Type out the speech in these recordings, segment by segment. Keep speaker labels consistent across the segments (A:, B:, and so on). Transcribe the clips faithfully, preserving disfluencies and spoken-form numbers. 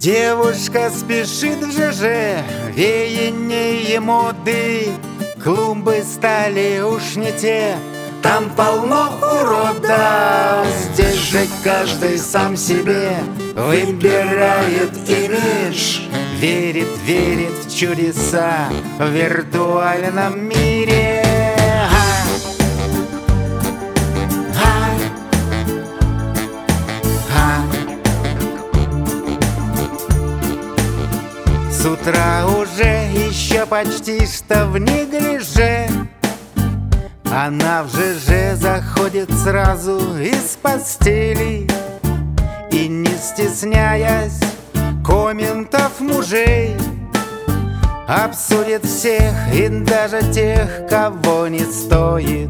A: Девушка спешит в ЖЖ, веяние моды. Клумбы стали уж не те, там полно урода. Здесь же каждый сам себе выбирает имидж. Верит, верит в чудеса в виртуальном мире. С утра уже еще почти что в неглиже. Она в ЖЖ заходит сразу из постели и, не стесняясь комментов мужей, обсудит всех и даже тех, кого не стоит.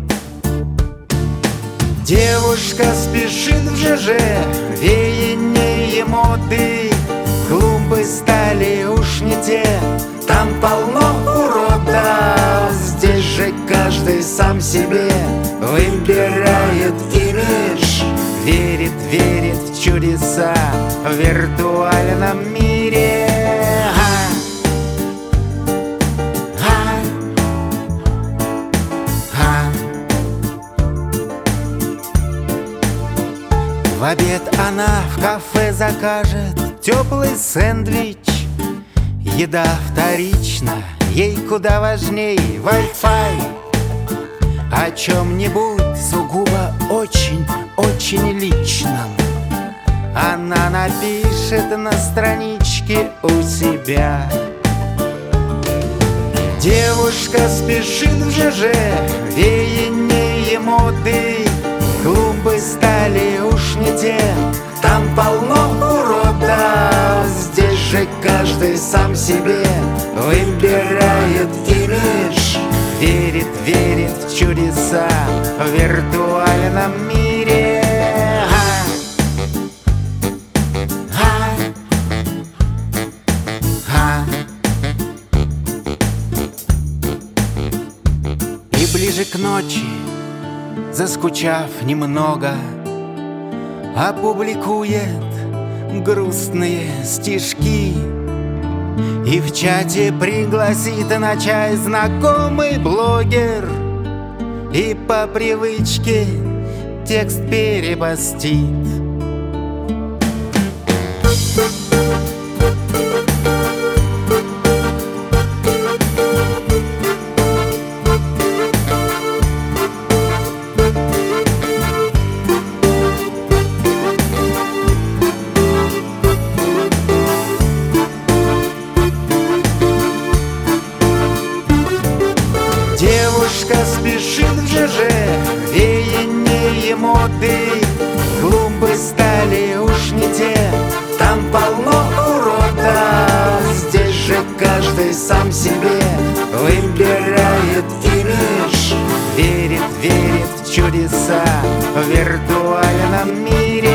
A: Девушка спешит в ЖЖ, веяние моды. Клумбы стали уж не те, там полно урода. Здесь же каждый сам себе выбирает имидж. Верит, верит в чудеса в виртуальном мире. В обед она в кафе закажет теплый сэндвич. Еда вторична, ей куда важней Wi-Fi. О чем-нибудь сугубо очень-очень личном она напишет на страничке у себя. Девушка спешит в ЖЖ, веяние моды. Клумбы стали уж не те, там полно урода. Здесь же каждый сам себе выбирает имидж. Верит, верит в чудеса в виртуальном мире. И ближе к ночи, заскучав немного, опубликует грустные стишки и в чате пригласит на чай знакомый блогер. И по привычке текст перепостит. Девушка спешит в ЖЖ, веяние моды. Клумбы стали уж не те, там полно урода. Здесь же каждый сам себе выбирает имидж. Верит, верит в чудеса в виртуальном мире.